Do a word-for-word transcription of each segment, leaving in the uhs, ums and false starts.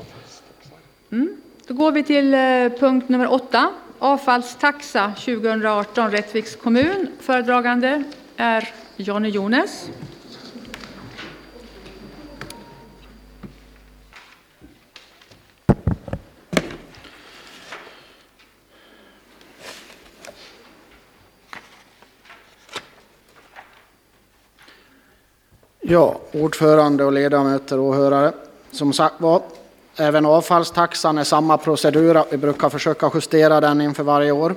Mm. Då går vi till eh, punkt nummer åtta. Avfallstaxa tjugo arton, Rättviks kommun. Föredragande är Johnny Jones. Ja, ordförande och ledamöter och åhörare. Som sagt var, även avfallstaxan är samma procedur. Vi brukar försöka justera den inför varje år.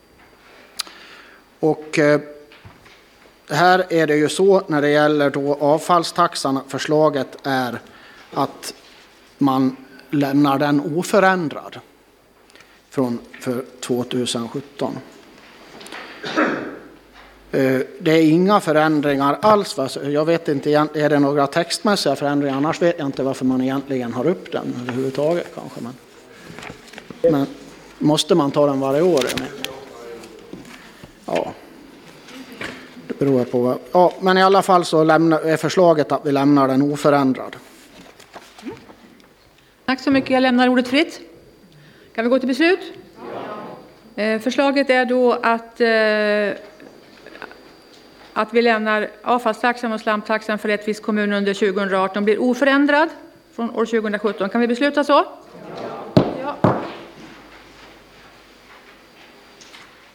Och eh, här är det ju så när det gäller då avfallstaxan. Förslaget är att man lämnar den oförändrad från för tjugohundrasjutton. Det är inga förändringar alls. Jag vet inte, är det några textmässiga förändringar? Annars vet jag inte varför man egentligen har upp den överhuvudtaget kanske. Men, men måste man ta den varje år? Ja, det beror på. Ja, men i alla fall så lämnar, är förslaget att vi lämnar den oförändrad. Tack så mycket. Jag lämnar ordet fritt. Kan vi gå till beslut? Ja. Eh, förslaget är då att eh, att vi lämnar avfallstaxan och slamtaxan för Rättviks kommun under tjugo arton blir oförändrad från år tjugohundrasjutton. Kan vi besluta så?